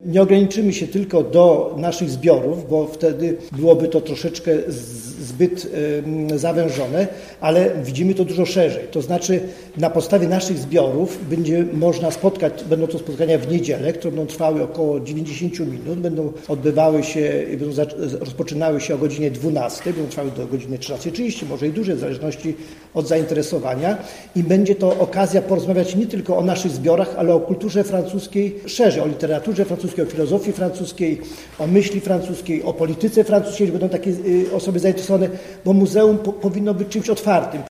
Nie ograniczymy się tylko do naszych zbiorów, bo wtedy byłoby to troszeczkę zbyt zawężone, ale widzimy to dużo szerzej. To znaczy na podstawie naszych zbiorów będzie można będą to spotkania w niedzielę, które będą trwały około 90 minut, będą rozpoczynały się o godzinie 12, będą trwały do godziny 13:30, może i dłużej, w zależności od zainteresowania i będzie to okazja porozmawiać nie tylko o naszych zbiorach, ale o kulturze francuskiej szerzej, o literaturze francuskiej, o filozofii francuskiej, o myśli francuskiej, o polityce francuskiej, że będą takie osoby zainteresowane, bo muzeum powinno być czymś otwartym.